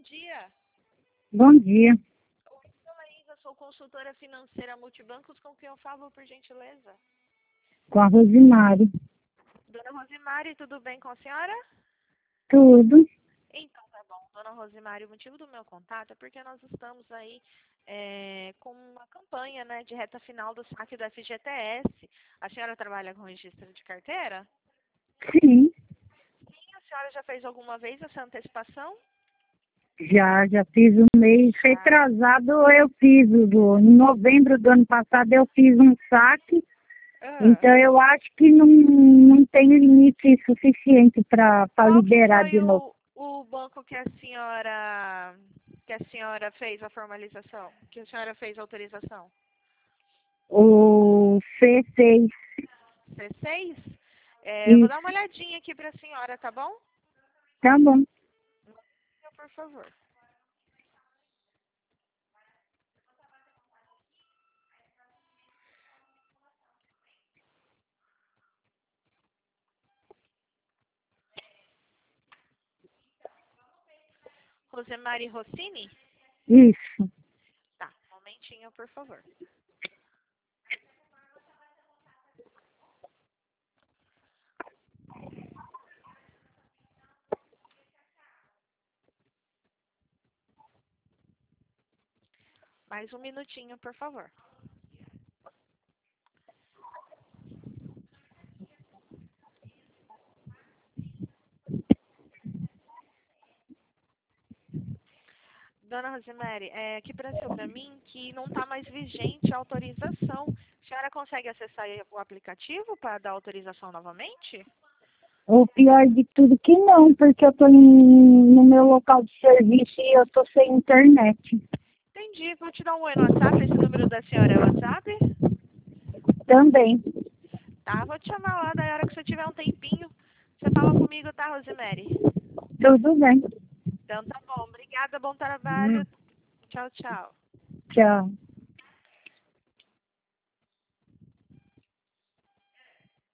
dia. Bom dia. Oi, Laís, eu sou consultora financeira Multibancos, com quem eu falo, por gentileza? Com a Rosimari. Dona Rosimari, tudo bem com a senhora? Tudo. Então, tá bom. Dona Rosimari, o motivo do meu contato é porque nós estamos aí com uma campanha, né, de reta final do saque do FGTS. A senhora trabalha com registro de carteira? Sim, Sim, a senhora já fez alguma vez essa antecipação? já fiz um mês Já. retrasado, em novembro do ano passado eu fiz um saque, Ah. então eu acho que não tem limite suficiente para Qual que liberar foi de novo. o banco que a senhora fez a formalização? Que a senhora fez a autorização? O C6, C6? Eu vou dar uma isso, olhadinha aqui para a senhora, tá bom? tá bom. Por favor. Rosemary Rossini? Isso, Tá, um momentinho, por favor. Mais um minutinho, por favor. Dona Rosemary, que apareceu para mim que não está mais vigente a autorização. A senhora consegue acessar aí o aplicativo para dar autorização novamente? o pior de tudo que não, porque eu estou no meu local de serviço e eu estou sem internet. Entendi. Vou te dar um oi no WhatsApp. Esse número da senhora é o WhatsApp? Também, Tá, vou te chamar lá da hora que você tiver um tempinho. Você fala comigo, tá, Rosemary? tudo bem. Então tá bom. Obrigada, bom trabalho. Tchau, tchau. Tchau.